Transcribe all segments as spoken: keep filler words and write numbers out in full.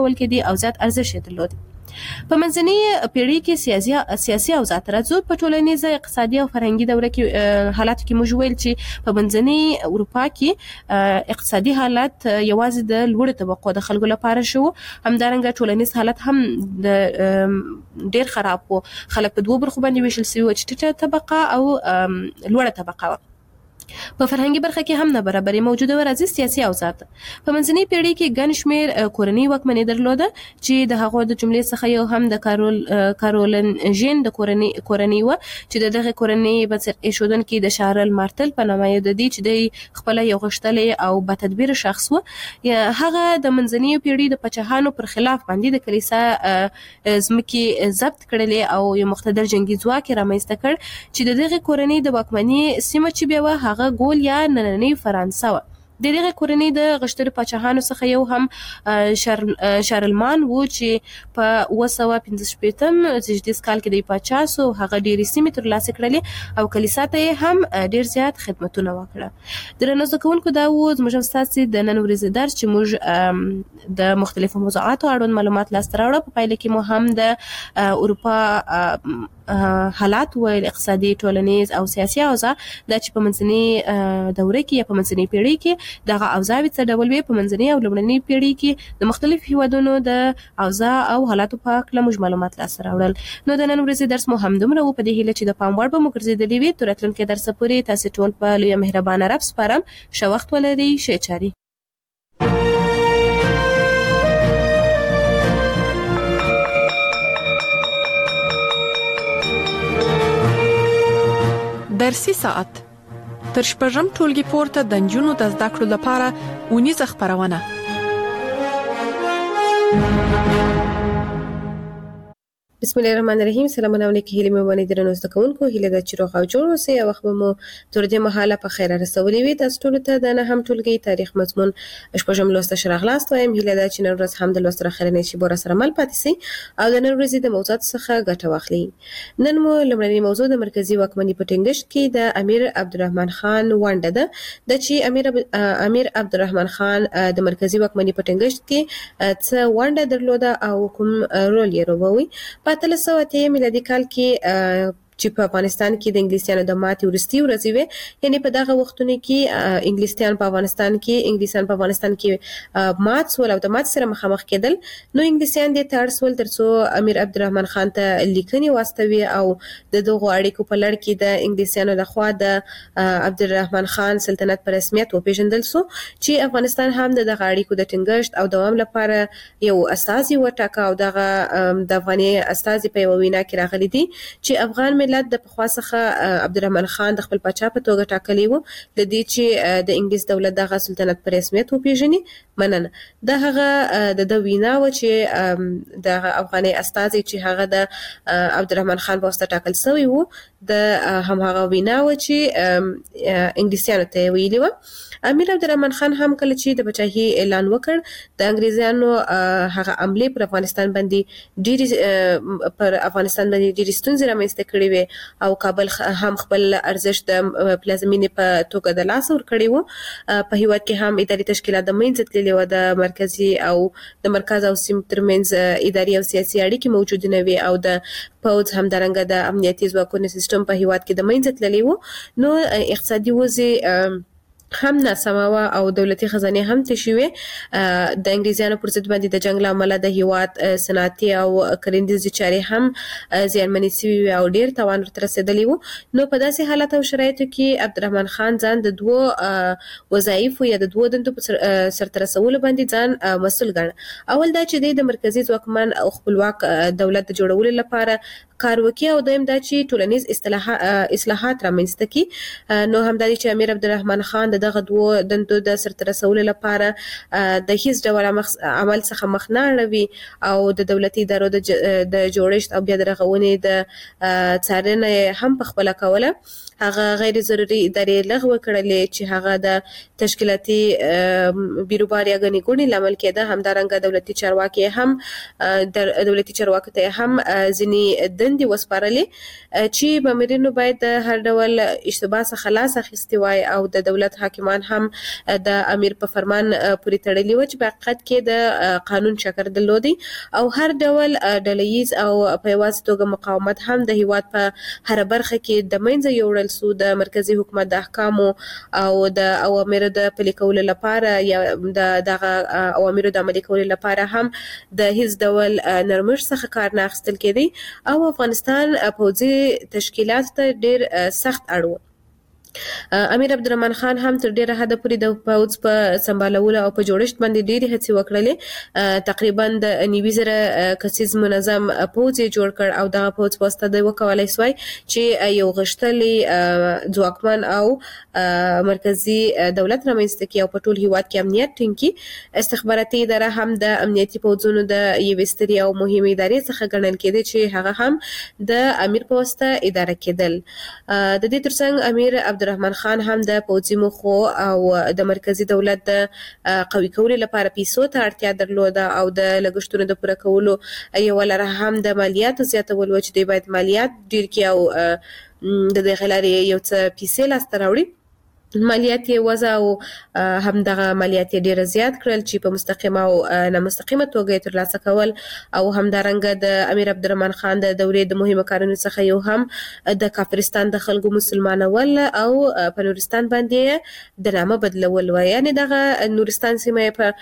ول کې دي او زیات ارزښت درلود. په منځنۍ پیړۍ کې سیاسي سیاسي اوضاع ترڅو په ټولنیزه اقتصادي او فرهنګي دوره کې حالات کې موږ ویل چې په منځنۍ اروپا کې اقتصادي حالت یوازې د لوړ طبقو د خلکو لپاره شو، همدارنګه ټولنیز حالت هم د ډیر خراب وو. خلک په دوه برخو باندې ویشل شوي و چې ټیټه طبقه او لوړه طبقه و. په فرهنګي برخه کې هم نابرابري موجوده و. راځي سیاسي اوضاع په منځنۍ پیړۍ کې ګڼ شمېر کورنۍ واکمني درلوده چې د هغو د جملې څخه یو هم د کارول کارولنژین د کورنۍ کورنۍ و چې د دغه کورنۍ بنسټ ایښودونکي د شارل مارتل په نامه یاد دي چې د خپل یو غښتلی او با تدبیر شخص و. هغه د منځنۍ پیړۍ د پاچاهانو پر خلاف باندې د کلیسا ځمکې ضبط کړلې او یو مقتدر جنگي ځواک رامنځته کړ چې د دغه کورنۍ د واکمنۍ سیمه چې بیا هغه ګول یا نننۍ فرانسه و. د دغه کورنۍ د غښتلو پاچاهانو څخه یو هم شارلمان و چې په اوه سوه پنځه شپېتم زیږدیز کال کې د پاچا سو. هغه ډېرې سیمې ترلاسه کړلې او کلیسا ته یې هم ډېر زیات خدمتونه وکړه. درنو زده کوونکو، دا و زموږ او ستاسې د نن ورځې درس چې موږ د مختلفو موضوعاتو اړوند معلومات لاسته راوړه. په پایله کې مو هم د اروپا حالات ویل، اقتصادي، ټولنیز او سیاسي اوضاع، دا چې په منځنۍ دوره کې یا په منځنۍ پیړۍ کې دغه اوضاع څه ډول وي. په منځنۍ او لومړنۍ پیړۍ کې د مختلف هیوادونو د اوضاع او حالاتو په اړه موږ معلومات لاسته راوړل. نو د نن ورځې درس مو همدومره و. په دې هیله چې د پام وړ به مو ګرځېدلی وي. تر راتلونکي درسه پورې تاسې ټول په لویه مهربانه رب سپارم. ښه وخت ولرئ. ښې چارې. درسي ساعت تر شپږم ټولګي پورته د نجونو د زده کړو لپاره اونیزه خپرونه. بسم الله الرحمن الرحیم. سلامونه علیکم. هیله مې باندې درنو زده کوونکو، هیله د چې روغ او جوړ اوسئ او وخت مو تر دې مهاله په خیر رسولې وي. تاسو ټول ته د نه هم ټولګي تاریخ مضمون شپږم لوست شراغلاست وایم. هیله د چې نن ورځ هم د لوست راخره نه شي بور سره مل پاتې سي او د نن ورځې د موضوعات څخه ګټه واخلي. نن مو لمړنۍ موضوع د مرکزی واکمنۍ په ټینګښت کې د امیر عبدالرحمن خان ونډه ده. د چې امیر امیر عبدالرحمن خان د مرکزی واکمنۍ په ټینګښت کې څه ونډه درلوده او کوم رول یې لوبوي. په اتلس سوه اته میلادي کال کې چې په افغانستان کې د انګلیسیانو د ماتې وروستۍ ورځې وې، یعنې په دغه وختونو کې انګلیسیان په افغانستان کې انګلیسیان په افغانستان کې مات سول او د ماتې سره مخامخ کېدل. نو انګلیسیان دې ته اړ سول ترڅو امیر عبدالرحمن خان ته لیکنې واستوي او د دغو اړیکو په لړ کې د انګلیسیانو لخوا د عبدالرحمن خان سلطنت په رسمیت وپېژندل سو چې افغانستان هم د دغه اړیکو د ټینګښت او دوام لپاره یو استازي وټاکه او دغه د افغاني استازي په یوه وینا کې راغلي دي چې افغان ملت د پخوا څخه عبدالرحمن خان د خپل پاچا په توګه ټاکلی و، د دې چې د انګلیس دولت دغه سلطنت په رسمیت وپېژني. مننه. دا هغه د د وینا و چې د افغاني استازي چې هغه د عبدالرحمن خان په واسطه ټاکل شوی و، د هم هغه وینا و چې انګلیسیانو ته ویلي و. امیر عبدالرحمن خان هم کله چې د پاچاهي اعلان وکړ، د انګریزانو هغه عملې پر افغانستان باندې ډېرې پر افغانستان باندې ډېرې ستونزې رامنځته کړې وې او کابل هم خپل ارزښت د پلازمینې په توګه د لاسه ورکړی و. په هیواد کې هم اداري تشکیلات د منځه تللي وه، د مرکزي او د مرکز او سیمې ترمنځ اداري او سیاسي اړیکې موجود نه وې او د پوځ همدارنګه د امنیتي ځواکونو سیستم په هیواد کې د منځه تللی و. نو اقتصادي وضع هم ناسمه وه او دولتي خزانې هم تشې وې. د انګریزانو پر ضد باندې د جنګ له امله د هیواد صنعتي او کرنیزې چارې هم زیانمنې سوي وې او ډېر تاوان ورته رسېدلی و. نو په داسې حالت او شرایطو کې عبدالرحمن خان ځان د دوو وظایفو یا د دوو دندو په سرته رسولو باندې ځان مسؤل ګاڼه. اول دا چې دی د مرکزي ځواکمن او خپلواک دولت د جوړولو لپاره کار وکړي او دویم دا چې ټولنیز اصلاحات رامنځته کړي. نو همدا دی چې امیر عبدالرحمن خان د دغه دوو دندو د سرته رسولو لپاره د هیڅ ډول عمل څخه مخ نه اړوي او د دولتي ادارو د جوړښت او بیا د رغونې د څارنه هم په خپله کوله. هغه غیر ضروري ادارې لغوه کړلې چې هغه د تشکیلاتي بیروبار یا ګڼې ګوڼې لامل کېده. همدارنګه دولتي چارواکي هم دولتي چارواکو ته هم ځینې دندې وسپارلې چې مامورینو باید د هر ډول اشتباه څخه لاس اخیستی وای او د دولت حاکمان هم د امیر په فرمان پورې تړلي و چې په حقیقت کې د قانون شکر درلودي او هر ډول ډلهییز او په یوازې توګه مقاومت هم د هیواد په هر برخه کې د منځه یوړل سو د مرکزی حکومت د احکامو او د اوامرو د پلي کولو لپاره یا د دغه اوامرو د عملي کولو لپاره هم د هیڅ ډول نرمښت څخه کار نه اخیستل کېدی او افغانستان پوځي تشکیلات ته ډیر سخت اړ و. امیر عبدالرحمن خان هم تر ډیره حد پورې د پوځ په سمبالولو او په جوړښت باندې ډیره هڅې وکړلې. تقریبا د نوي زره کسیز منظم پوځ جوړ کړ او دغه پوځ په واسطه د وکولای سوی چې یو غښتلی ځواکمن او مرکزی دولت رامنځته کړي او په ټول هیواد کې امنیت ټینګ کړي. استخباراتي اداره هم د امنیتي پوځونو د یوې سترې او مهمې ادارې څخه ګڼل کېده چې هغه هم د امیر په واسطه اداره کېدل. د دې ترڅنګ امیر عبدالرحمن خان هم د پوځي موخو او د مرکزی دولت د قوي کولو لپاره پیسو ته اړتیا درلوده او د لګښتونو د پوره کولو یو لاره هم د مالیاتو زیاتول و چې دوی باید مالیات ډیر کړي او د دغه لارې یو څه پیسې لاسته راوړي. مالیات یې وضع او هم دغه مالیات یې ډیر زیات کړل چې په مستقیمه او نامستقیمه توګه یې ترلاسه کول او همدارنګه د امیر عبدالرحمن خان د دورې د مهمو کارونو څخه یو هم د کافرستان د خلکو مسلمانول او په نورستان باندې د نامه بدلول و. یعنی دغه نورستان سیمه په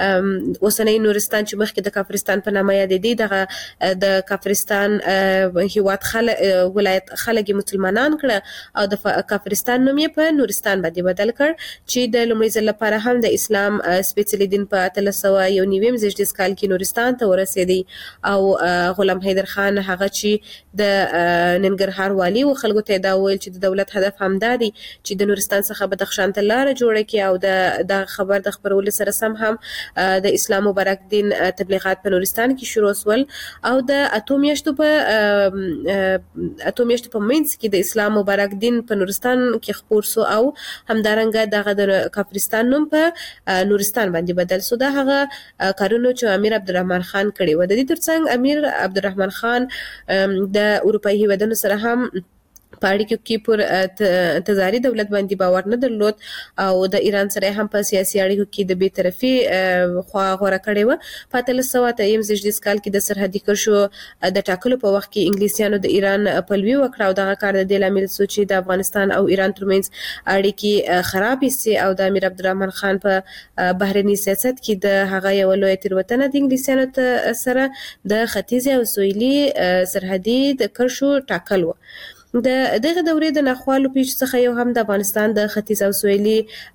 اوسنۍ نورستان چې مخکې د کافرستان په نامه یادېدی دغه د کافرستان هیواد خلک ولایت خلک مسلمانان کړه او د کافرستان نوم یې په نورستان باندې بدل کړ چې د لومړي ځل لپاره هم د اسلام سپېڅلي دین په اتلس سوه یو نویم زیږدیز کال کې نورستان ته ورسېدی او غلام حیدر خان هغه چې د ننګرهار والی و خلکو ته دا ویل چې د دولت هدف همدا دی چې د نورستان څخه بدخشان ته لاره جوړه کړي او د د خبر د خبرولو سره سم هم د اسلام مبارک دین تبلیغات په نورستان کې شروع شول او د اته میاشتو په اته میاشتو په منځ کې د اسلام مبارک دین په نورستان کې خپور سو او همدارنګه دغه د کافرستان نوم په نورستان باندې بدل سو. دا هغه کارونه چې امیر عبدالرحمن خان کړي و. د دې ترڅنګ امیر عبدالرحمن خان د اروپایي هیوادونو سره هم په اړیکو کې پر تزاري دولت باندې باور نه درلود او د ایران سره هم په سیاسي اړیکو کې د بی‌طرفي خوا غوره کړې و. په اتلس سوه اتم زیږدیز کال کې د سرحدي کرښو د ټاکلو په وخت کې انګلیسیانو د ایران پلوي وکړه او دغه کار د دې لامل شو چې د افغانستان او ایران ترمنځ اړیکې خرابې سي او د امیر عبدالرحمن خان په بهرني سیاست کې د هغه یو لوی تېروتنه د انګلیسیانو سره د ختیځ او سویلي سرحدي د کرښو ټاکل و. د دغه دورې د ناخوالو پیښ څخه یو هم د افغانستان د ختیځ او سویلي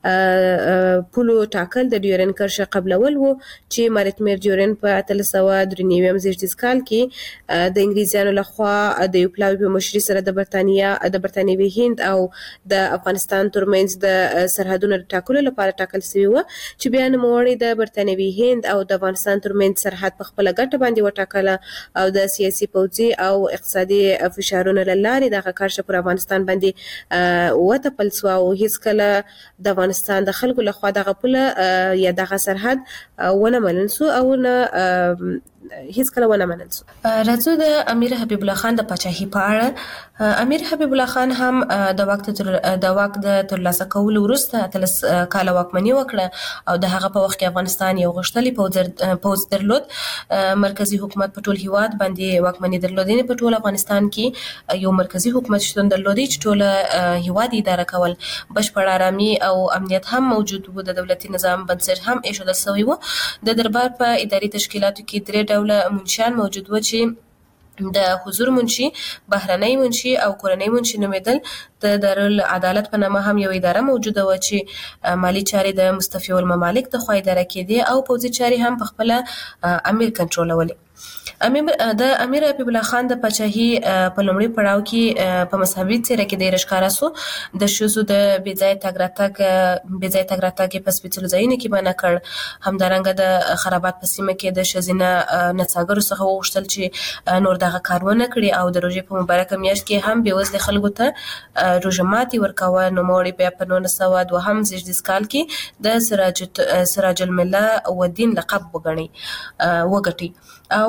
پولو ټاکل د ډیورن کرښه قبلول وو چې مارټمیر ډیورن په اتلس سوه درې نوي زیږدیز کال کې د انګلیسیانو لخوا د یو پلاوي په مشرۍ سره د برتانیا د برتانیوي هند او د افغانستان ترمنځ د سرحدونو ټاکلو لپاره ټاکل شوی و چې بیا نوموړي د برتانیوي هند او د افغانستان ترمنځ سرحد په خپل ګټه باندې وټاکله او د سیاسي پوځي او اقتصادي فشارونو له لارې د کارشه پر افغانستان باندې وتپل سو او هیڅ کله د افغانستان د خلکو لخوا دغه پوله یا دغه سرحد ونه منل سو او نه هیڅ کله ونه منل سو. راځو د امیر حبیب الله خان د پاچاهي په اړه. امیر حبیب الله خان هم د وخت تر د واک د ترلاسه کولو وروسته اتلس کاله واکمني وکړه او د هغه په وخت کې افغانستان یو غښتلی پوځ درلود. مرکزی حکومت په ټول هیواد باندې واکمني درلودنه په ټول افغانستان کې یو مرکزی حکومت شتون درلودي چې ټول هیواد اداره کول. بشپړ آرامي او امنیت هم موجود و. د دولتي نظام بنسټ هم ایښودل شوی و. د دربار په اداري تشکیلاتو کې درې ډوله منشیان موجود و چې د حضور منشي، بهرنۍ منشي او کورنۍ منشي نومېدل. د دارالعدالت په نامه هم یو اداره موجوده و چې مالی چارې د مستفیو الممالک د خوا اداره کېدې او پوځي چارې هم په خپل امیر کنټرولولې. امیر د امیر حبیب الله خان د پاچاهي په لومړي پړاو کې په مذهبي څیره کې ډېر ښکاره سو. د ښځو د بې ځایه تګ راتګ بې ځایه تګ راتګ یې په سپېڅلو ځایونو کې منع کړ. همدارنګه د خرابات په سیمه کې د ښځینه نڅاګرو څخه وغوښتل چې نور دغه کار ونه کړي او د روژې په مبارکه میاشت کې هم بېوزلې خلکو ته روژه ماتي ورکوه. نوموړي بیا په نولس سوه دوهم زیږدیز کال کې د سراج سراج المله والدین لقب وګڼي وګټي او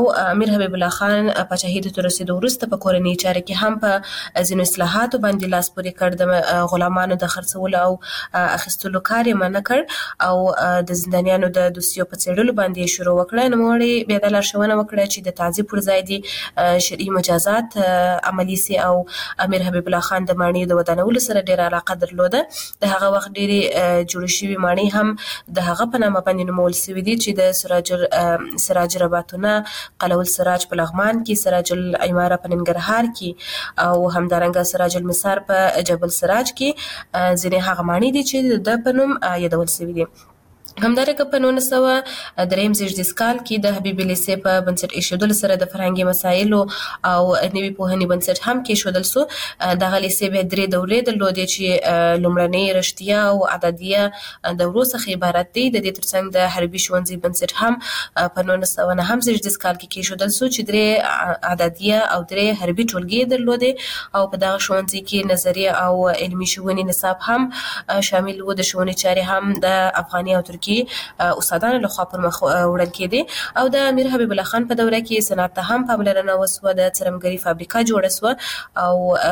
امیر حبیب الله خان پاچاهي ته رسیدو وروسته په کورنۍ چارو کې هم په ځینو اصلاحاتو باندې لاس پورې کړ، د غلامانو د خرڅولو او اخیستلو کار یې منع کړ او د زندانیانو د دوسیو په څېړلو باندې شروع وکړه. نوموړي بیا د لارښوونه وکړه چې د تعذیب پر ځای دي شرعي مجازات عملي سي او امیر حبیب الله خان د ماڼیو د ودانولو سره ډېره علاقه درلوده. د هغه وخت ډېرې جوړې شوي ماڼۍ هم د هغه په نامه باندې نومول شوي دي چې د سراج سراج رباطونه، قلعه السراج په لغمان کې، سراج العماره په ننګرهار کې او همدارنګه سراج المسار په جبل سراج کې ځینې هغه ماڼۍ دي چې د په نوم یادول شوي دي. همدارنګه په نولس سوه دریم زیږدیز کال کې د حبیب لیسې په بنسټ ایښودلو سره د فرهنګي مسایلو او نوي پوهنې بنسټ هم کېښودل سو. دغه لیسې بیا درې دورې درلودې چې لومړنۍ رښتیا او اعدادیه دورو څخه عبارت دي. د دې ترڅنګ د حربي ښوونځي بنسټ هم په نولس سوه نهم زیږدیز کال کې کېښودل سو چې درې اعدادیه او درې حربي ټولګې درلودې او په دغه ښوونځي کې نظریه او علمي ښوونې نصاب هم شامل و. د ښوونې چارې هم د افغاني او ترکي کې استادانو لخوا پر مخ وړل کېدې او د امیر حبیب الله خان په دوره کې صنعت ته هم پاملرنه وسوه. د څرمګري فابریکه جوړه سوه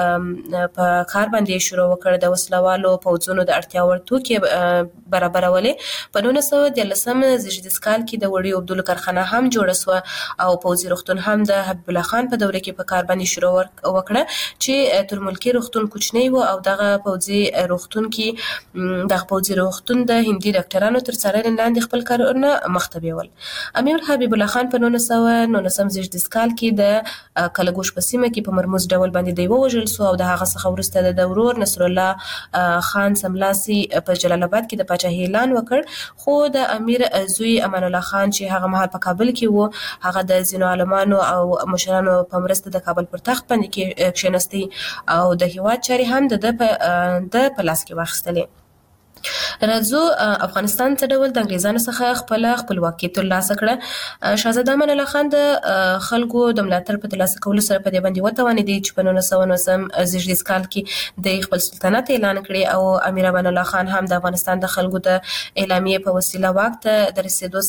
او په کار باندې شروع وکړ. د وسلوالو پوځونو د اړتیا وړ توکي برابرولې. په نولس سوه دیارلسم زیږدیز کال کې د وړیو اوبدلو کارخانه هم جوړه سوه او پوځي روغتون هم د حبیب الله خان په دوره کې په کار باندې شروع وکړه چې تر ملکي روغتون کوچنی و او دغه پوځي روغتون کې دغه پوځي روغتون د هندي ډاکټرانو تر څارنې لاندې خپل کارونه مخته بیول. امیر حبیب الله خان په نولس سوه نولسم زیږدیز کال کې د کلګوش په سیمه کې په مرموز ډول باندې دی ووژل سو او د هغه څخه وروسته د ورور نصر الله خان سملاسي په جلال آباد کې د پاچاهۍ اعلان وکړ. خو د امیر زوی امان الله خان چې هغه مهال په کابل کې و، هغه د ځینو عالمانو او مشرانو په مرسته د کابل پر تخت باندې کښېنستی او د هېواد چارې هم د د په لاس کې واخیستلې. راځو افغانستان څه ډول د انګریزانو څخه خپل خپلواکي ترلاسه کړه. شاهزاده امان الله خان د خلکو د ملاتړ په ترلاسه کولو سره په دې باندې وتوانېدی چې په نولس سوه نولسم زیږدیز کال کې د خپل سلطنت اعلان کړي او امیر امان الله خان هم د افغانستان د خلکو د اعلامیې په وسیله واک ته د رسیدو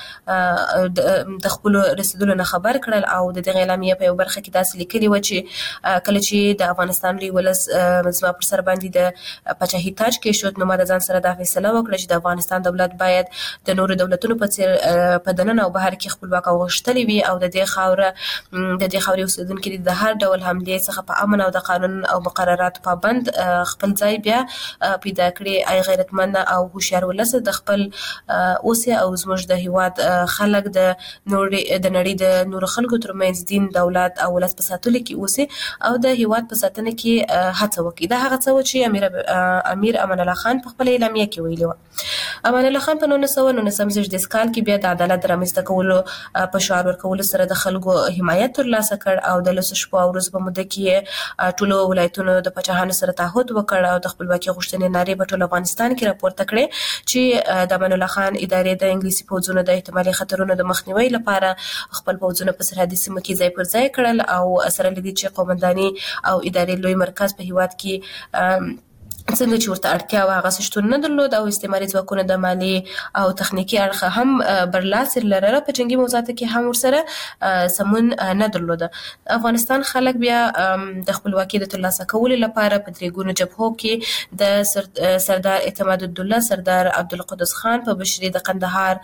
څخه د خپل رسیدلو نه خبر کړل او د دغه اعلامیې په یو برخه کې داسې لیکلي و چې کله چې د افغانستان لوی ولس زما پر سر باندې د پاچاهۍ تاج کېښود نو ما د ځان سره دا فیصله وکړه چې د افغانستان دولت باید د نورو دولتونو په څیر په دننه او بهر کې خپلواک او غښتلی وي او د دې خاوره د دې خاورې اوسیدونکي د هر ډول حملې څخه په امن او د قانون او مقرراتو پابند خپل ځای بیا پیدا کړي. ای غیرتمند او هوښیار ولس د خپل اوسې او زموږ د هیواد خلک د نړۍ د نړۍ د نورو خلکو ترمنځ دین، دولت او ولس په ساتلو کې اوسې او د هیواد په ساتنه کې هڅه وکړي. دا هغه څه و چې امیر امیر امان الله خان په خپل اعلامیه کې ویلي و. امان الله خان په نولس سوه نولسم زیږدیز کال کې بیا د عدالت رامنځته کولو په شعار ورکولو سره د خلکو حمایت ترلاسه کړ او د لسو شپو او ورځو په موده کې ټولو ولایتونو د پاچاهانو سره تعهد وکړ او د خپلواکۍ غوښتنې نارې په ټول افغانستان کې راپورته کړې چې د امان الله خان ادارې د انګلیسي پوځونو د احتمالي خطرونو د مخنیوي لپاره خپل پوځونه په سرحدي سیمو کې ځای پر ځای کړل او سره لدې چې قومنداني او ادارې لوی مرکز په هیواد کې څنګه چې ورته اړتیا وه هغه شتون نه درلود او استعماري ځواکونه د مالي او تخنیکي اړخه هم برلاسي لرله. په جنګي موضوعاتو کې هم ورسره سمون نه درلوده. افغانستان خلک بیا د خپلواکۍ د ترلاسه کولو لپاره په درې ګونو جبهو کې د سردار اعتماد الدوله، سردار عبدالقدوس خان په مشري د قندهار،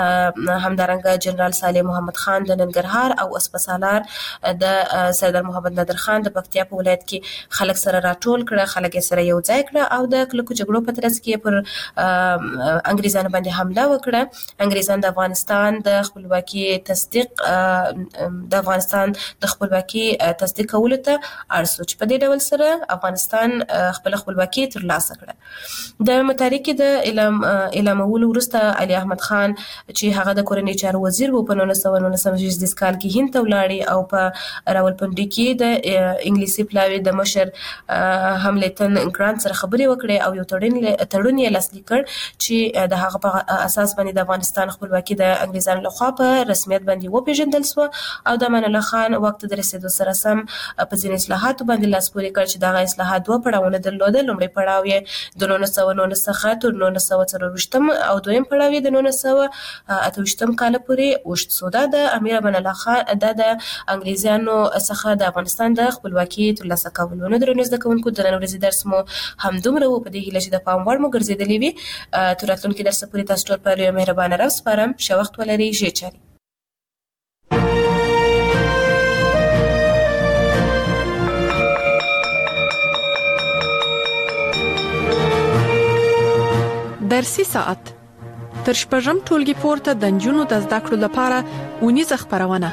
همدارنګه جنرال صالح محمد خان د ننګرهار او اسپسالار د سردار محمد نادر خان د پکتیا په ولایت کې خلک سره راټول کړه. خلک یې سره یو ځای او د کلکو جګړو په ترڅ کې پر انګریزانو باندې حمله وکړه. انګریزان د افغانستان د خپلواکۍ تصدیق د افغانستان د خپلواکۍ تصدیق کولو ته اړ سو چې په دې ډول سره افغانستان خپل خپلواکۍ ترلاسه کړه. د متحرک د اعلام اعلامولو وروسته علي احمد خان چې هغه د کورنۍ چارو وزیر و په نولس سوه نولسم زیږدیز کال کې هند ته ولاړی او په راولپنډي کې د انګلیسي پلاوي د مشر هملتن ګرانت سره خبرې وکړې او یو تړون تړون یې لاسلیک کړ چې د هغه په اساس باندې د افغانستان خپلواکي د انګریزانو لخوا په رسمیت باندې وپیژندل شو او د امان الله خان وخت د رسیدو سره سم په ځینې اصلاحاتو باندې لاس پورې کړ چې دغه اصلاحات دوه پړاوونه درلودل. لومړی پړاو یې د نولس سوه نولس څخه تر نولس سوه څلرویشتم او دویم پړاو یې د نولس سوه اته ویشتم کال پورې اوږد شو. دا د امیر امان الله خان دا د انګریزانو څخه د افغانستان د خپلواکي ترلاسه کولو. نو درنو زده کوونکو د نن ورځې درس مو همدومره و. په دې هیله چې د پام وړ مو ګرځېدلی وي. تر راتلونکي درس پورې تاسو ټول په لویه مهربانه رب سپارم. ښه وخت ولرئ. ښې چارې. درسي ساعت تر شپږم ټولګي پورته د نجونو د زده کړو لپاره اونیزه خپرونه.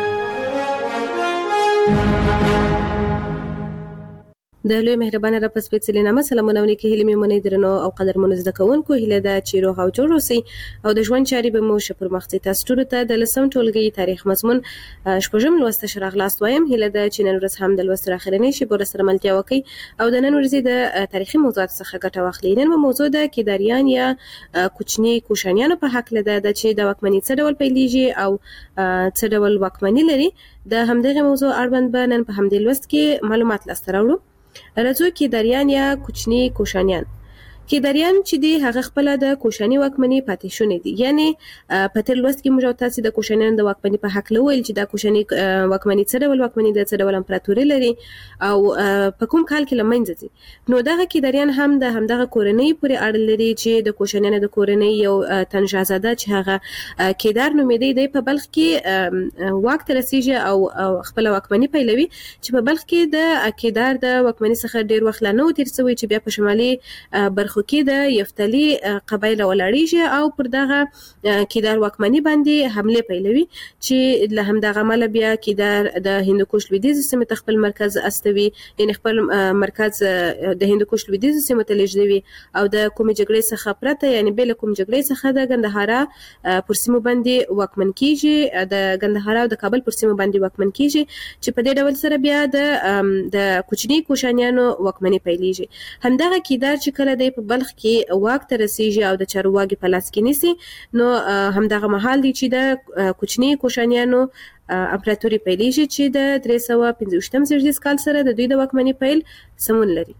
د لوی مهربانه رب سپېڅلې نامه سلامونه ونیکي هیله مې منې درنو او قدرمنو زده کوونکو هیله ده چې روغ او جوړ اوسئ او د ژوند چارې به مو ښه پر مخ ځي. تاسو ټولو ته د لسم ټولګي تاریخ مضمون شپږم لوست ښه راغلاست وایم. هیله ده چې نن ورځ هم د لوست تر اخرنۍ شی به سره ملتیا وکړئ او د نن ورځې د تاریخي موضوعات څخه ګټه واخلئ. نن موضوع ده کیداریان یا کوچني کوشانیانو په حق لده د چې د واکمنۍ څه ډول پیلېږي او څه ډول واکمنۍ لري. د همدغه موضوع اړوند به نن په همدې لوست کې معلومات لاسته راوړو. راځو کیداریان یا کوچني کوشانیان. کیداریان چې دی هغه خپل د کوشاني واکمنۍ پاتې شونې دي. یعنی په تیر لوست کې موږ تاسو د کوشانیانو د واکمنۍ په حق لویل چې د کوشاني واکمنۍ څه ډول واکمنۍ د څه ډول امپراتوري لري او په کوم کال کې لمنځه ځي. نو دغه کیداریان هم د همدغه کورنۍ پورې اړه لري چې د کوشانیانو د کورنۍ یو تن شاهزاده چې هغه کیدار نومېدی دی په بلخ کې واک ته رسیږي او خپل واکمنۍ پیلوي چې په بلخ کې د کیدار د واکمنۍ څخه ډیر وخت لا نه و تیر شوی چې بیا په شمالي برخو کې د یفتلی قبایل ولاړیږي او پر دغه کیدار واکمنۍ باندې حمله پیلوي چې له همدغه عمله بیا کیدار د هندوکش لویدیځ سیمې ته خپل مرکز استوي. یعنی خپل مرکز د هندوکش لویدیځ سیمې ته لېږدوي او د کومې جګړې څخه پرته یعنی بل کوم جګړې څخه د ګندهارا پر سیمو باندې واکمن کیږي. د ګندهارا او د کابل پر سیمو باندې واکمن کیږي چې په دې ډول سره بیا د د کوچني کوشانیانو واکمنۍ پیلېږي. همدغه کیدار چې کله دی په بلخ کې واک ته رسیږي او د چارواکي په لاس کې نیسي نو همدغه مهال دی چې د کوچني کوشانیانو امپراتوري پیلېږي چې د درې سوه پنځه ویشتم زیږدیز کال سره د دوی د واکمنۍ پیل سمون لري.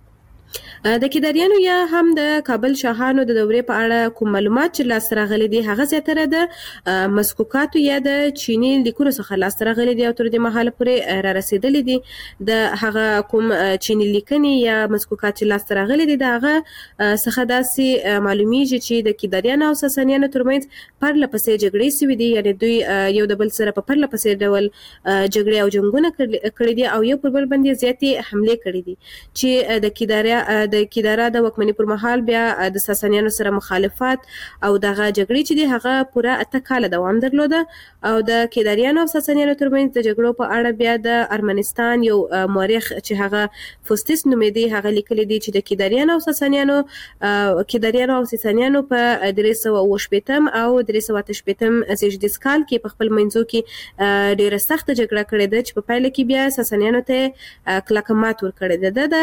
د کیداریانو یا هم د کابل شاهانو د دورې په اړه کوم معلومات چې لاسته راغلي دي هغه زیاتره د مسکوکاتو یا د چینی لیکونو څخه لاسته راغلي دي او تر دې مهاله پورې را رسیدلي دي. د هغه کوم چینی لیکنې یا مسکوکات چې لاسته راغلي دي د هغه څخه داسې معلومیږي چې د کیداریانو او ساسانیانو ترمنځ پرله پسې جګړې شوې دي. یعنی دوی یو د بل سره په پرله پسې ډول جګړې او جنګونه کړي دي او یو پر بل باندې زیاتې حملې کړي دي چې د کیداریا د کیدارا د واکمنۍ پر مهال بیا د ساسانیانو سره مخالفت او دغه جګړې چې دی هغه پوره اته کاله دوام درلوده او د کیداریانو او ساسانیانو ترمنځ د جګړو په اړه بیا د ارمنستان یو مورخ چې هغه فوستیس نومېدی هغه لیکلی دی چې د کیداریانو او ساسانیانو کیداریانو او ساسانیانو په درې سوه اوه شپېتم او درې سوه اته شپېتم زیږدیز کال کې په خپل منځو کې ډیره سخته جګړه کړې ده چې په پایله کې بیا ساسانیانو ته کلکه مات ورکړې ده.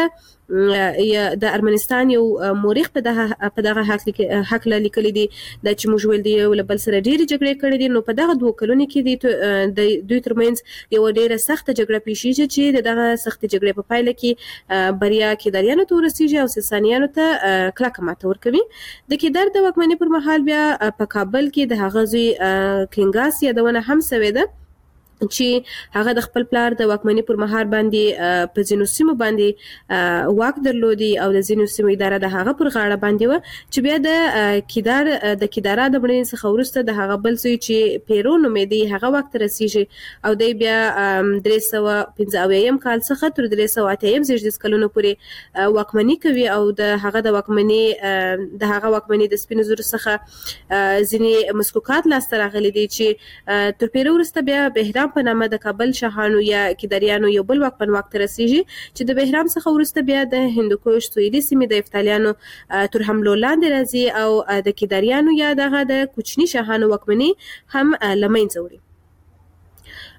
د د ارمنستان یو مورخ په دغه په دغه حق لیکلی دی د چې موږ ویل دی یو بل سره ډېرې جګړې کړې دي. نو په دغه دوه کلونو کې د دوی ترمنځ یو ډېره سخته جګړه پیښیږي چې دغه سختې جګړې په پایله کې بریا کیداریانو ته ورسیږي او ساسانیانو ته کلکه ماته ورکوي. د کیدار د واکمنۍ پر مهال بیا په کابل کې د هغه زوی کینګاس یادونه هم سوې ده چې هغه د خپل پلار د واکمنۍ پر مهال باندې په ځینو سیمو باندې واک درلودي او د ځینو سیمو اداره د هغه پر غاړه باندې و چې بیا د کیدار د کیدارا د مړینې څخه وروسته د هغه بل زوی چې پیرو نومېدی هغه واک ته رسیږي او دی بیا درې سوه پنځه اویایم کال څخه تر درې سوه اتهایم زیږدیز کلونو پورې واکمني کوي او د هغه د واکمنۍ د هغه واکمنۍ د سپینو زرو څخه ځینې مسکوکات لاسته راغلي دي چې تر پیرو وروسته بیا بهرام په نامه د کابل شاهانو یا کیداریانو یو بل واکمن واک ته رسیږي چې د بهرام څخه وروسته بیا د هندوکش سویلي سیمې د یفتالیانو تر حملو لاندې راځي او د کیداریانو یا دغه د کوچني شاهانو واکمنۍ هم له منځه وړي.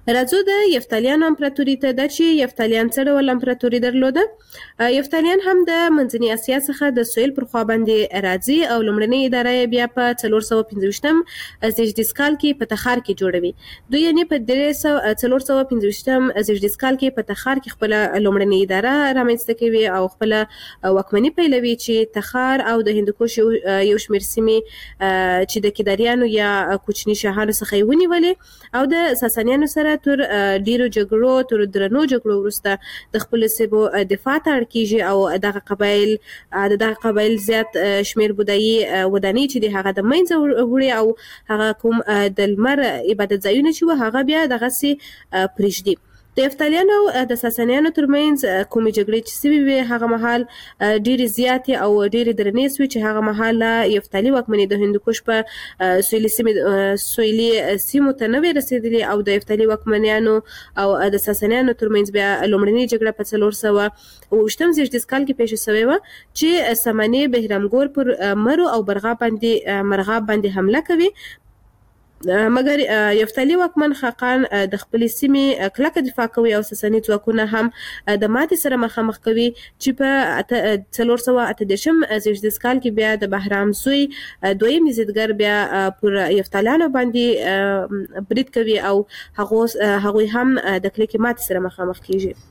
راځو د یفتالیانو امپراتوري ته. دا چې یفتالیان څه ډول امپراتوري درلوده؟ یفتالیان هم د منځنۍ اسیا څخه د سویل پر خوا باندې راځي او لومړنۍ اداره یې بیا په څلور سوه پنځه ویشتم زیږدیز کال کې په تخار کې جوړوي. دوی یعنې په څلور سوه پنځه ویشتم زیږدیز کال کې په تخار کې خپله لومړنۍ اداره رامنځته کوي او خپله واکمني پیلوي چې تخار او د هندوکش یو شمېر سیمې چې د کیداریانو یا کوچني شاهانو څخه یې ونیولې او د ساسانیانو سره تر ډیرو جګړو تر درنو جګړو وروسته د خپلو سیمو دفاع ته اړ کیږي او دغه قبایل د دغه قبایل زیات شمېر بودایي ودانۍ چې د هغه د منځه وړي او هغه کوم د لمر عبادت ځایونه چې وو هغه بیا دغسې پرېږدي. د یفتالیانو د ساسانیانو ترمنځ کومې جګړې چې سوي وې هغه مهال ډېرې زیاتې او ډېرې درنې سوې چې هغه مهال یفتالي واکمني د هندوکش په سویلي سیمې سویلي سیمو ته نه وې رسېدلې او د یفتالي واکمنیانو او د ساسانیانو ترمنځ بیا لومړنۍ جګړه په څلور سوه اوه ویشتم زیږدیز کال کې پیښه سوې وه چې سمنې بهرامګور پر مرو او برغاب باندې مرغاب باندې حمله کوي. مګر یفتالي واکمن خاقان د خپلې سیمې کلکه دفاع کوي او ساساني ځواکونه هم د ماتې سره مخامخ کوي چې په څلور سوه اته دېرشم زیږدیز کال کې بیا د بهرام زوی دویم یزدګر بیا پر یفتالیانو باندې برید کوي او هغوی هم د کلکې ماتې سره مخامخ کیږي.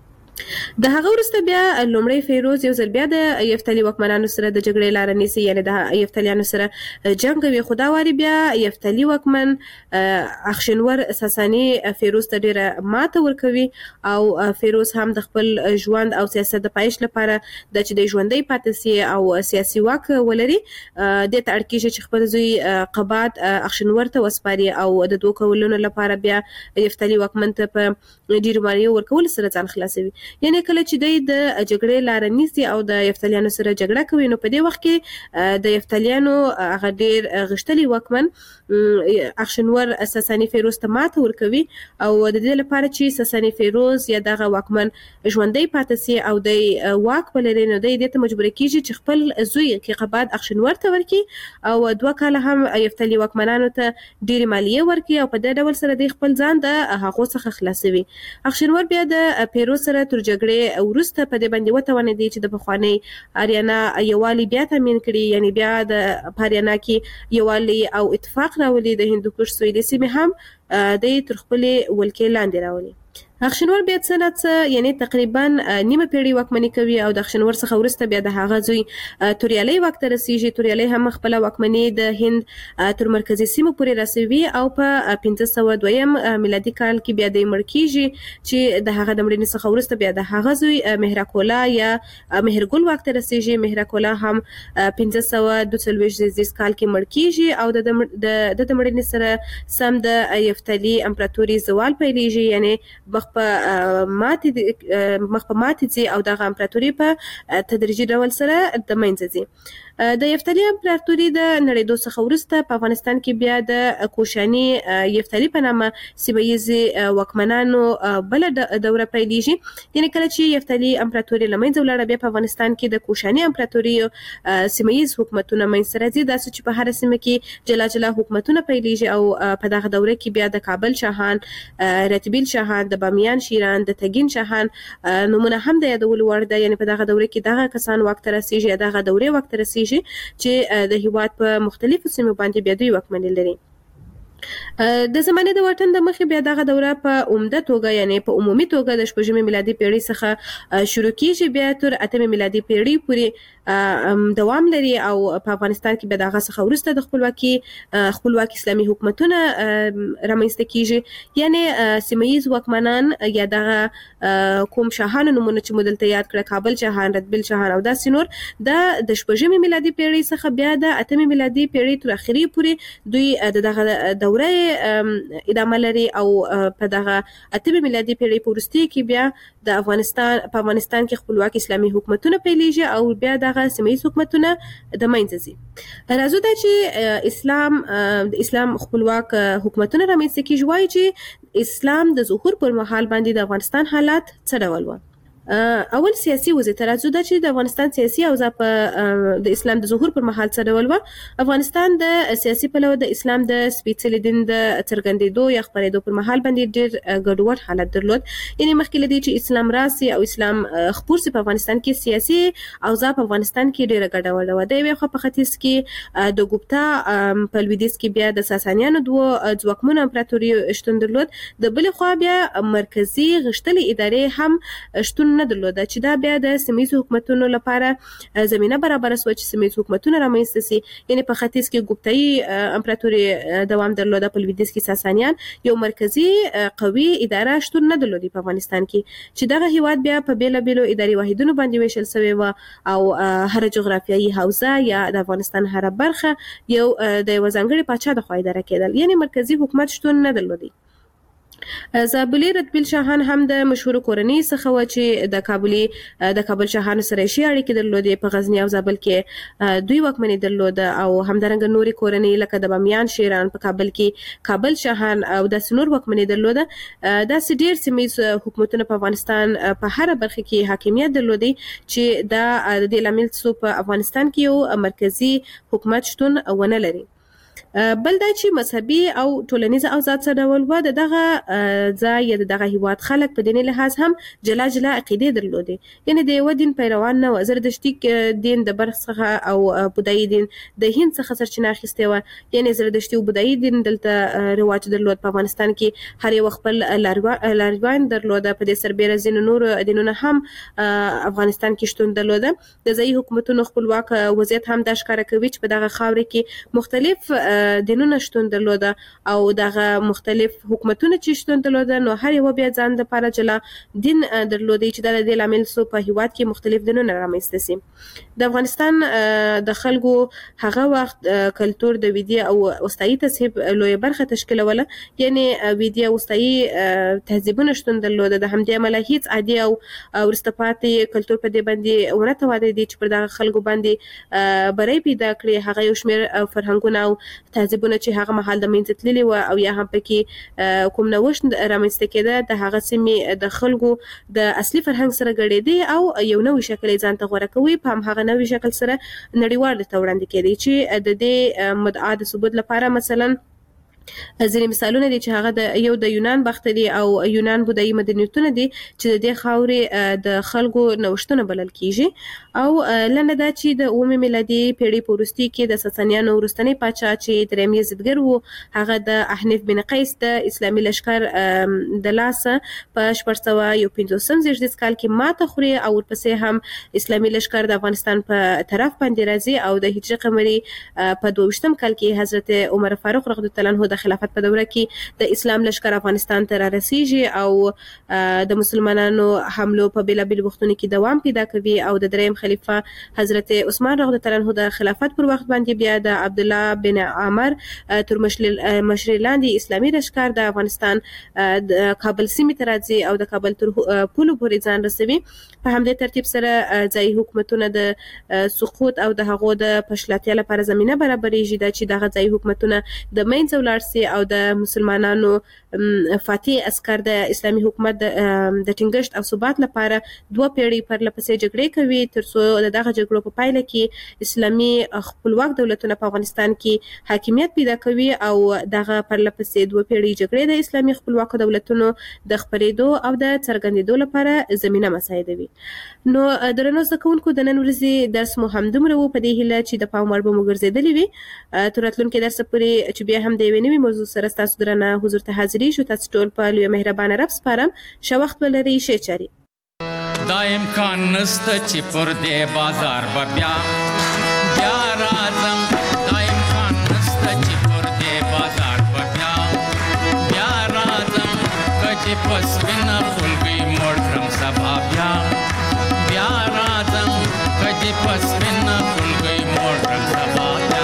د هغه وروسته بیا لومړی فیروز یو ځل بیا د یفتالي واکمنانو سره د جګړې لاره نیسي یعنې د یفتالیانو سره جنګ کوي خو دا وارې بیا یفتالي واکمن اخشنور ساساني فیروز ته ډېره ماته ورکوي او فیروز هم د خپل ژوند او سیاست د پایښت لپاره د چې د ژوندی پاتې سي او سیاسي واک ولري دې ته اړ کېږي چې خپل زوی قباد اخشنور ته وسپاري او د دوو کولونو لپاره بیا یفتالي واکمن ته په ډېرو مالیو ورکولو سره ځان خلاصوي. یعنې کله چې دی د جګړې لاره نیسي او د یفتالیانو سره جګړه کوي نو په دې وخت کې د یفتالیانو هغه ډېر غښتلی واکمن اخشنور ساساني فیروز ته ماته ورکوي او د دې لپاره چې ساساني فیروز یا دغه واکمن ژوندی پاتې سي او دی واک ولري نو دی دې ته مجبوره کېږي چې خپل زوی کیقباد اخشنور ته ورکړي او دوه کاله هم یفتالي واکمنانو ته ډېرې مالیې ورکړي او په دې ډول سره دی خپل ځان د هغو څخه خلاصوي. اخشنور بیا د فیروز سره تر جګړې وروسته په دې باندې وتوانېدی چې د پخوانۍ آریانا یووالي بیا تامین کړي یعنې بیا د په آریانا کې یووالي او اتفاق راولي د هندوکش سویلي سیمې هم د تر خپلې ولکې لاندې راولي. اخشنور بیا څه نه څه یعنې تقریبا نیمه پیړۍ واکمني کوي او د اخشنور څخه وروسته بیا د هغه زوی توریالی واک ته رسیږي. توریالی هم خپله واکمني د هند تر مرکزي سیمو پورې رسوي او په پنځه سوه دویم میلادي کال کې بیا دی مړ کېږي چې د هغه د مړینې څخه وروسته بیا د هغه زوی مهراکولا یا مهرګل واک ته رسیږي. مهراکولا هم پنځه سوه دوه څلوېښت زیږدیز کال کې مړ کېږي او د د مړینې سره سم د یفتالي امپراتوري زوال پیلېږي یعنې په ماتې مخ په ماتې ځي او دغه امپراتوري په تدریجي ډول سره د منځه ځي. د یفتالي امپراتوري د نړېدو څخه وروسته په افغانستان کې بیا د کوشاني یفتالي په نامه سیمه ییزې واکمنانو بله دوره پیلېږي. یعنې کله چې یفتالي امپراتوري له منځه ولاړه بیا په افغانستان کې د کوشاني امپراتوري سیمه ییز حکومتونه منځته راځي داسې چې په هره سیمه کې جلا جلا حکومتونه پیلېږي او په دغه دوره کې بیا د کابل شاهان، رتبیل شاهان، د بامیان شیران، د تګین شاهان نومونه هم د یادولو وړ ده. یعنې په دغه دوره کې دغه کسان واک ته رسېږي یا دغه دورې واک ته رسېږي چې د هیواد په مختلفو سیمو باندې بیا دوی واکمني لري. د زمانې د واټن د مخې بیا دغه دوره په عمده توګه یعنې په عمومي توګه د شپږمې میلادي پیړۍ څخه شروع کېږي بیا تر اتمې میلادي پیړۍ پورې دوام لري او په افغانستان کې بیا د هغه څخه وروسته د خپلواکي خپلواک اسلامي حکومتونه رامنځته کېږي. یعنې سیمه ییز واکمنان یا دغه کوم شاهانو نومونه چې مو دلته یاد کړه کابل شاهان، رتبیل شاهان او داسې نور دا د شپږمې میلادي پیړۍ څخه بیا د اتمې میلادي پیړۍ تر اخري پورې دوی د دغه دوره ادامه لري او په دغه اتمې میلادي پیړۍ په وروستیو کې بیا د افغانستان په افغانستان کې خپلواک اسلامي حکومتونه پیلېږي او بیا دغه سیمه ییز حکومتونه د منځه ځي. راځو ته چې اسلام د اسلام خپلواک حکومتونه رامنځته کېږي. وایي چې اسلام د ظهور پر مهال باندې د افغانستان حالات څه ډول وو؟ اول سیاسي وضعیت راځو د چې د افغانستان سیاسي اوضاع په د اسلام د ظهور پر مهال څه ډول و. افغانستان د سیاسي پلوه د اسلام د سپېڅلي دین د څرګندېدو یا خپرېدو پر مهال باندې ډېر ګډوډ حالت درلود. یعنی مخکې له دې چې اسلام راسي او اسلام خپور سي په افغانستان کې سیاسي اوضاع په افغانستان کې ډېره ګډوډه و. د یوې خوا په ختیځ کې د ګوپتا په لویدیځ کې بیا د ساسانیانو دوه ځواکمنو امپراتوري شتون درلود. د بلې خوا بیا مرکزي غښتلې ادارې هم شتون نه درلوده چې دا بیا د سیمه‌ییزو حکومتونو لپاره زمينه برابر شوه چې سیمه‌ییز حکومتونه رامنځته سي. یعنی په ختیځ کې ګوپتایي امپراتوري دوام درلوده، په لویدیځ کې ساسانیان. یو مرکزي قوي اداره شتون نه درلودي په افغانستان کې چې دغه هیواد بیا په بیل بیلو اداري واحدونو باندې ویشل شوی و او هر جغرافیایي حوزه یا د افغانستان هر برخه یو د یو ځانګړي پاچا د خوا اداره کېدل. یعنی مرکزي حکومت شتون نه درلودي. زابلي رتبیل شاهان هم د مشهور کورنۍ څخه و چې د کابلي د کابل شاهانو سره شي اړیکې درلودې. په غزنی او زابل کې دوی واکمني درلوده او همدارنګه نوري کورنۍ لکه د بامیان شیران په کابل کې کابل شاهان او د سنور واکمني درلوده. دا ډېر سیمه‌ییز حکومتونه په افغانستان په هر برخه کې حاکمیت درلودي چې دا د دې لامل څو په افغانستان کې یو مرکزي حکومت شتون ونه لري. بل دا چې مذهبي او ټولنیز اوضاع څه ډول و. د دغه ځای یا د دغه هیواد خلک په دیني لحاظ هم جلا جلا عقیدې درلودې. یعنی د یو دین پیروان نه و. زردشتي دین د برخ څخه او بودایي دین د هند څخه سرچینه اخیستې و. یعنی زردشتي او بودایي دین دلته رواج درلود. په افغانستان کې هر یو خپل لارویان درلوده. په دې سربېره ځینو نور دینونه هم افغانستان کې شتون درلوده. د ځایي حکومتونو خپلواک وضعیت هم دا ښکاره کوي چې په دغه خاوره کې مختلف دینونه شتون درلوده او دغه مختلف حکومتونه چې شتون درلوده نو هر یو بیا ځان د لپاره جلا دین درلودي چې د دې لامل سو په هیواد کې مختلف دینونه رامنځته سي. د افغانستان د خلکو هغه وخت کلچر د ویدي او وسطایي تهذیب لوی برخه تشکیلوله. یعنی ویدي او وسطایي تهذیبونه شتون درلوده. د همدې عمله هیڅ عادي او ورستپاتې کلچر په دې باندې ونه توانېدی دي چې پر دغه خلکو باندې بری پیدا کړي. هغه یو شمېر فرهنګونه او تهذیبونه چې هغه مهال د منځ تللي و او یا هم پکې کوم نوښت رامنځته کېده د هغه سیمې د خلکو د اصلي فرهنګ سره ګډېدي او یو نوې شکل یې ځان ته غوره کوي. په هماغه نوې شکل سره نړیوال ته وړاندې کېدی چې د دې مدعا د ثبوت لپاره مثلا ځینې مثالونه دي چې هغه د یو د یونان باختري او یونان بودایي مدنیتونه دي چې د دې خاورې د خلکو نوښتونه بلل کیږي. او لنډه دا چې د اومه میلادي پیړۍ په وروستي کې د ساسانیانو وروستنی پاچا چې دریم یزدګر وو هغه د احنف بن قیس د اسلامي لشکر د لاسه په شپږ سوه یو پنځوسم زیږدیز کال کې ماته خوري او ورپسې هم اسلامي لشکر د افغانستان په طرف باندې راځي او د هجري قمري په دوه ویشتم کال کې حضرت عمر فاروق رضی الله عنه د خلافت په دوره کې د اسلام لشکر افغانستان ته رسیږي او د مسلمانانو حملو په بیلابل وختونو کې دوام پیدا کوي او د دریم خلیفہ حضرت عثمان رضی الله عنه د خلافت پر وخت باندې بیا د عبد الله بن عمر تر مشري لاندې اسلامي لشکر د افغانستان د کابل سیمې ته راځي او د کابل تر پولو پورې ځان رسوي. په همدې ترتیب سره ځایي حکومتونه د سقوط او د هغو د پښلاتیا لپاره زمينه برابرېږي دا چې دغه ځایي حکومتونه د منځ ولاړ او د مسلمانانو فاتح عسكر د اسلامي حکومت د ټینګښت او ثبات لپاره دوه پیړۍ پر لپسې جګړې کوي تر څو دغه جګړو په پایله کې اسلامي خپلواک دولتونه په افغانستان کې حاکمیت پیدا کوي او دغه پر لپسې دوه پیړۍ جګړې د اسلامي خپلواک دولتونو د خپرېدو او د څرګندېدو لپاره زمينه مساعدوي. نو درنو زده کوونکو د نن ورځې درس مو همدومره و. په دې هیله چې د پام وړ به مو ګرځېدلی وي. تر راتلونکي درس پورې چې بیا هم د یوې نوې موضوع سره ستاسو درنه حضور ته حاضرې شو. تاسو ټول په لوی مهربانه رب سپارم. ښه وخت ولرئ. ښې چارې. دا امکان نسته چې پر دې بازار به بیا بیا راځم. دا امکان نسته چې پر دې بازار به بیا بیا راځم. که چې په سپینه خولګۍ موړ کړم سبا بیا بیا راځم. که چې په سپینه خولګۍ موړ کړم سبا بیا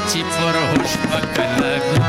چې پر هوش پکله